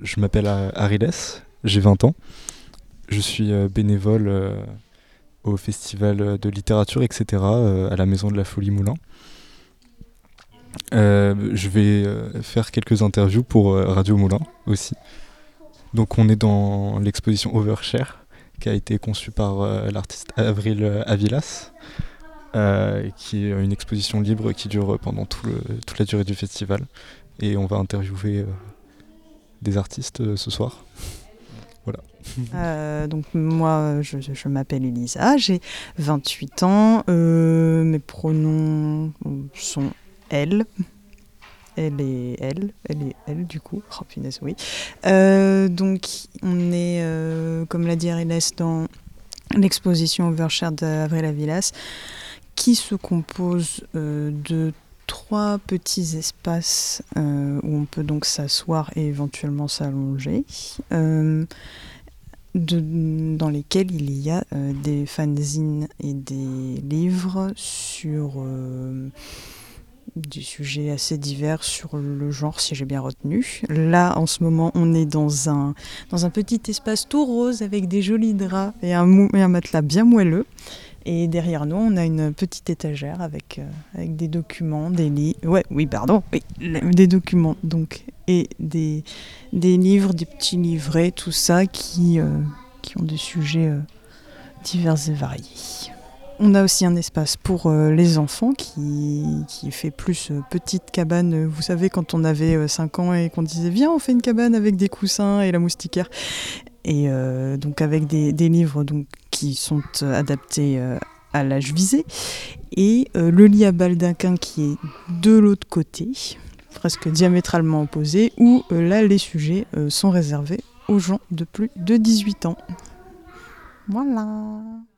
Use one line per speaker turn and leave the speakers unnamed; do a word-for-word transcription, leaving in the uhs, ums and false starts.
je m'appelle A- Ariles, j'ai vingt ans. Je suis euh, bénévole euh, au festival de littérature, et cetera, euh, à la Maison de la Folie Moulin. Euh, je vais euh, faire quelques interviews pour euh, Radio Moulin aussi. Donc on est dans l'exposition Overshare, qui a été conçue par euh, l'artiste Avril Avilas, euh, qui est une exposition libre qui dure pendant tout le, toute la durée du festival. Et on va interviewer euh, des artistes euh, ce soir. Voilà.
Euh, donc moi, je, je m'appelle Elisa, j'ai vingt-huit ans. Euh, mes pronoms sont elle. Elle et elle, elle et elle du coup. Oh punaise, oui. Euh, donc on est, euh, comme l'a dit Ariles, dans l'exposition Overshare d'Avril Avilas, qui se compose euh, de trois petits espaces euh, où on peut donc s'asseoir et éventuellement s'allonger. Euh, De, dans lesquels il y a euh, des fanzines et des livres sur euh, des sujets assez divers sur le genre, si j'ai bien retenu. Là, en ce moment, on est dans un, dans un petit espace tout rose avec des jolis draps et un, mou- et un matelas bien moelleux. Et derrière nous, on a une petite étagère avec, euh, avec des documents, des livres. Ouais, oui, pardon, oui, des documents donc et des, des livres, des petits livrets, tout ça qui, euh, qui ont des sujets euh, divers et variés. On a aussi un espace pour euh, les enfants qui, qui fait plus euh, petite cabane. Vous savez, quand on avait euh, cinq ans et qu'on disait viens, on fait une cabane avec des coussins et la moustiquaire. Et euh, donc avec des, des livres donc, qui sont euh, adaptés euh, à l'âge visé. Et euh, le lit à baldaquin qui est de l'autre côté, presque diamétralement opposé, où euh, là les sujets euh, sont réservés aux gens de plus de dix-huit ans. Voilà.